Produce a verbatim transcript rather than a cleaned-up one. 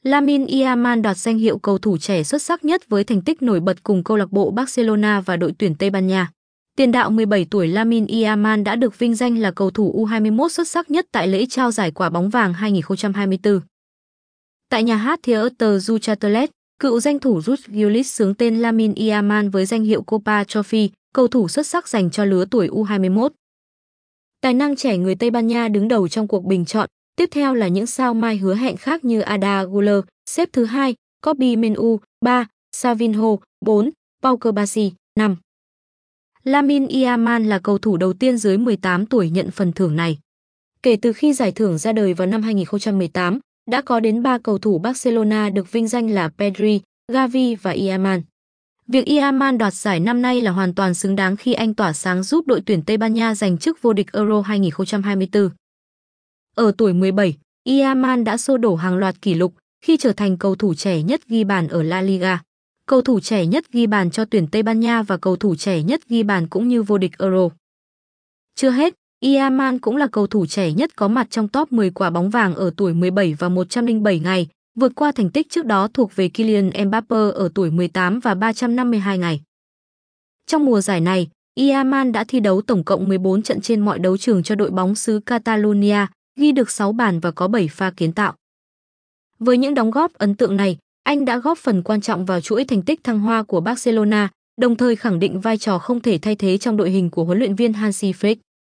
Lamine Yamal đoạt danh hiệu cầu thủ trẻ xuất sắc nhất với thành tích nổi bật cùng câu lạc bộ Barcelona và đội tuyển Tây Ban Nha. Tiền đạo mười bảy tuổi Lamine Yamal đã được vinh danh là cầu thủ U hai mươi mốt xuất sắc nhất tại lễ trao giải quả bóng vàng hai không hai tư. Tại nhà hát Theatre du Châtelet, cựu danh thủ Ruud Gullit xướng tên Lamine Yamal với danh hiệu Copa Trophy, cầu thủ xuất sắc dành cho lứa tuổi U hai mươi mốt. Tài năng trẻ người Tây Ban Nha đứng đầu trong cuộc bình chọn, tiếp theo là những sao mai hứa hẹn khác như Arda Güler, xếp thứ hai, Kobbie Mainoo, ba, Savinho, bốn, Pau Cubarsí, năm. Lamine Yamal là cầu thủ đầu tiên dưới mười tám tuổi nhận phần thưởng này. Kể từ khi giải thưởng ra đời vào năm hai không một tám, đã có đến ba cầu thủ Barcelona được vinh danh là Pedri, Gavi và Yamal. Việc Yamal đoạt giải năm nay là hoàn toàn xứng đáng khi anh tỏa sáng giúp đội tuyển Tây Ban Nha giành chức vô địch Euro hai không hai tư. Ở tuổi mười bảy, Yamal đã xô đổ hàng loạt kỷ lục khi trở thành cầu thủ trẻ nhất ghi bàn ở La Liga, cầu thủ trẻ nhất ghi bàn cho tuyển Tây Ban Nha và cầu thủ trẻ nhất ghi bàn cũng như vô địch Euro. Chưa hết, Yamal cũng là cầu thủ trẻ nhất có mặt trong top mười quả bóng vàng ở tuổi mười bảy và một trăm lẻ bảy ngày, vượt qua thành tích trước đó thuộc về Kylian Mbappé ở tuổi mười tám và ba trăm năm mươi hai ngày. Trong mùa giải này, Yamal đã thi đấu tổng cộng mười bốn trận trên mọi đấu trường cho đội bóng xứ Catalonia, ghi được sáu bàn và có bảy pha kiến tạo. Với những đóng góp ấn tượng này, anh đã góp phần quan trọng vào chuỗi thành tích thăng hoa của Barcelona, đồng thời khẳng định vai trò không thể thay thế trong đội hình của huấn luyện viên Hansi Flick.